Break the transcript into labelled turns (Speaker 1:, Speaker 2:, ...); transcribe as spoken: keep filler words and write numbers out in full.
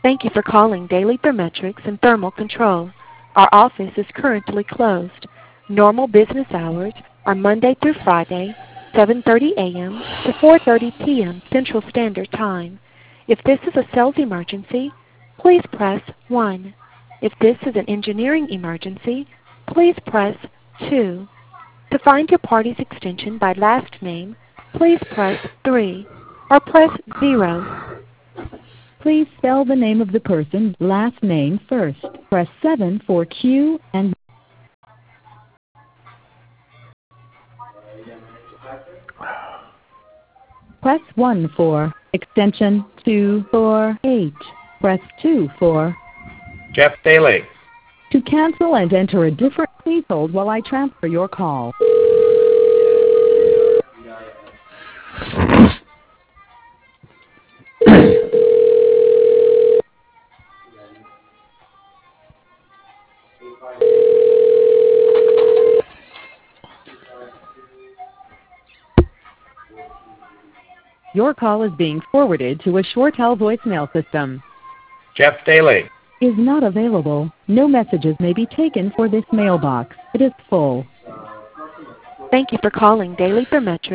Speaker 1: Thank you for calling Daily Thermetrics and Thermal Control. Our office is currently closed. Normal business hours are Monday through Friday, seven thirty a m to four thirty p m Central Standard Time. If this is a sales emergency, please press one. If this is an engineering emergency, please press two. To find your party's extension by last name, please press three or press zero.
Speaker 2: Please spell the name of the person's last name first. Press seven for Q and press one for extension two four eight. Press two for
Speaker 3: Jeff Daly.
Speaker 2: To cancel and enter a different, please hold while I transfer your call. Your call is being forwarded to a ShoreTel voicemail system.
Speaker 3: Jeff Daly.
Speaker 2: Is not available. No messages may be taken for this mailbox. It is full.
Speaker 1: Thank you for calling Daily Thermetrics.